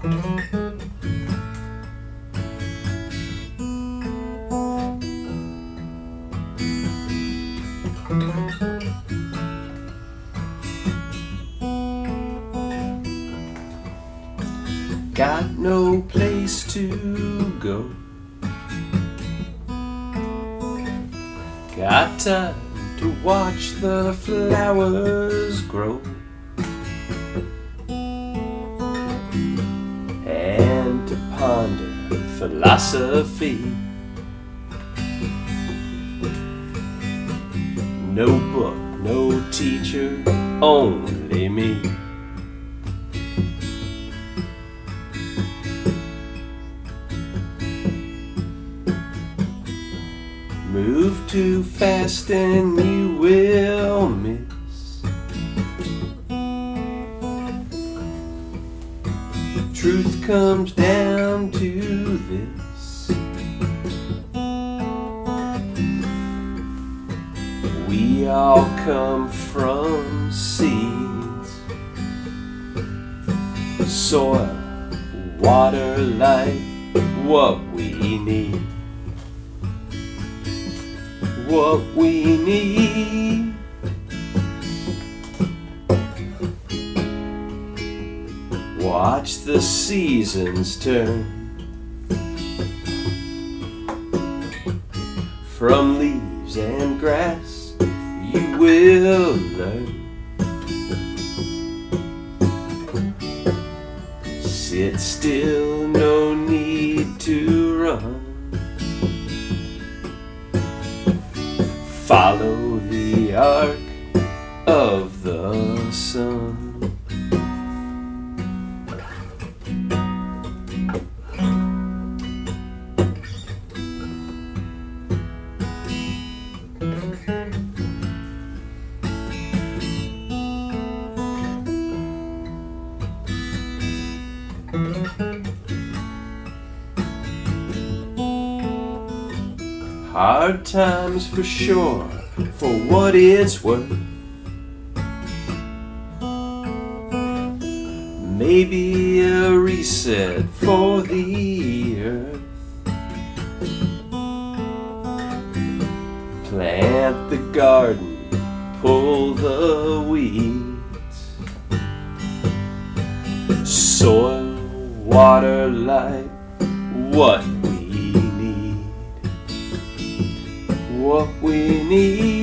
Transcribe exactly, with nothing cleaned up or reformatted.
Got no place to go, got time to watch the flowers grow and to ponder philosophy. No book, no teacher, only me. Move too fast and you will miss. Truth comes down to this: we all come from seeds, soil, water, light, what we need. What we need. Watch the seasons turn from leaves and grass, you will learn. Sit still, no need to run. Follow the arc of the sun. Hard times for sure, for what it's worth. Maybe a reset for the earth. Plant the garden, pull the weeds. Soil, water, light, what we need. What we need.